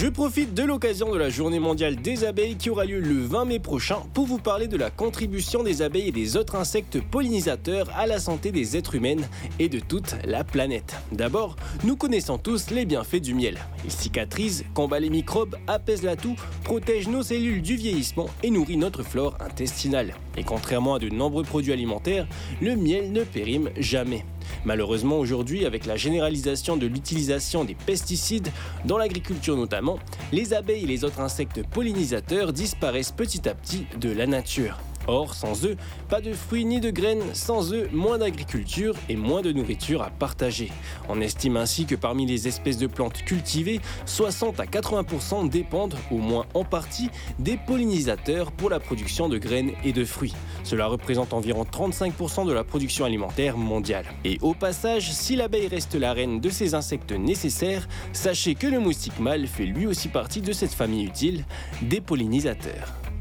Je profite de l'occasion de la Journée mondiale des abeilles qui aura lieu le 20 mai prochain pour vous parler de la contribution des abeilles et des autres insectes pollinisateurs à la santé des êtres humains et de toute la planète. D'abord, nous connaissons tous les bienfaits du miel. Il cicatrise, combat les microbes, apaise la toux, protège nos cellules du vieillissement et nourrit notre flore intestinale. Et contrairement à de nombreux produits alimentaires, le miel ne périme jamais. Malheureusement aujourd'hui, avec la généralisation de l'utilisation des pesticides, dans l'agriculture notamment, les abeilles et les autres insectes pollinisateurs disparaissent petit à petit de la nature. Or, sans eux, pas de fruits ni de graines, sans eux, moins d'agriculture et moins de nourriture à partager. On estime ainsi que parmi les espèces de plantes cultivées, 60 à 80% dépendent, au moins en partie, des pollinisateurs pour la production de graines et de fruits. Cela représente environ 35% de la production alimentaire mondiale. Et au passage, si l'abeille reste la reine de ces insectes nécessaires, sachez que le moustique mâle fait lui aussi partie de cette famille utile des pollinisateurs.